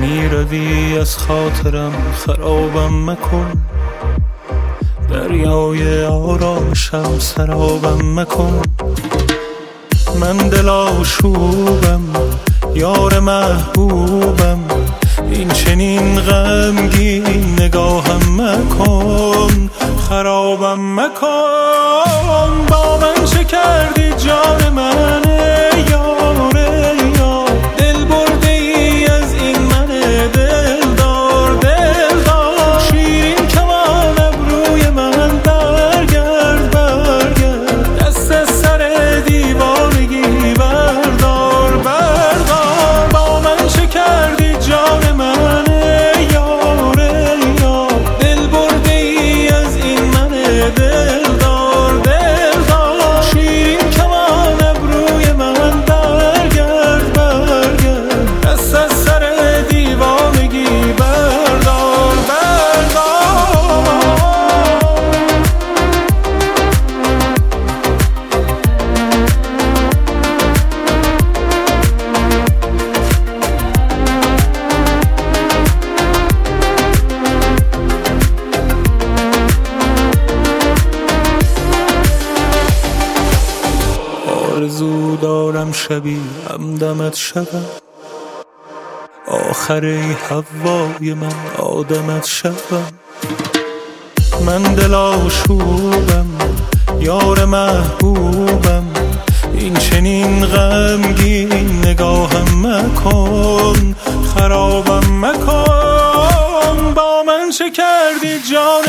میروی از خاطرم خرابم مکن، دریای آرامشم سرابم مکن. من دل آشوبم یار محبوبم، این چنین غمگین نگاهم مکن، خرابم مکن. با من چه کردی جان من یاره یار، دل برده ای از این من دلدار دلدار. شیرین کمان ابروی من برگرد برگرد، دست از سر دیوانگی بردار بردار. با من چه کردی جان من یاره یار، دل برده ای از این من دلدار دلدار. شیرین کمان ابروی من برگرد برگرد، دست از سر دیوانگی بردار بردار. آرزو دارم شبی همدمت شدم، آخری هوای من آدمت شدم. من دل آشوبم یار محبوبم، این چنین غمگین نگاهم مکن، خرابم مکن. با من چه کردی جان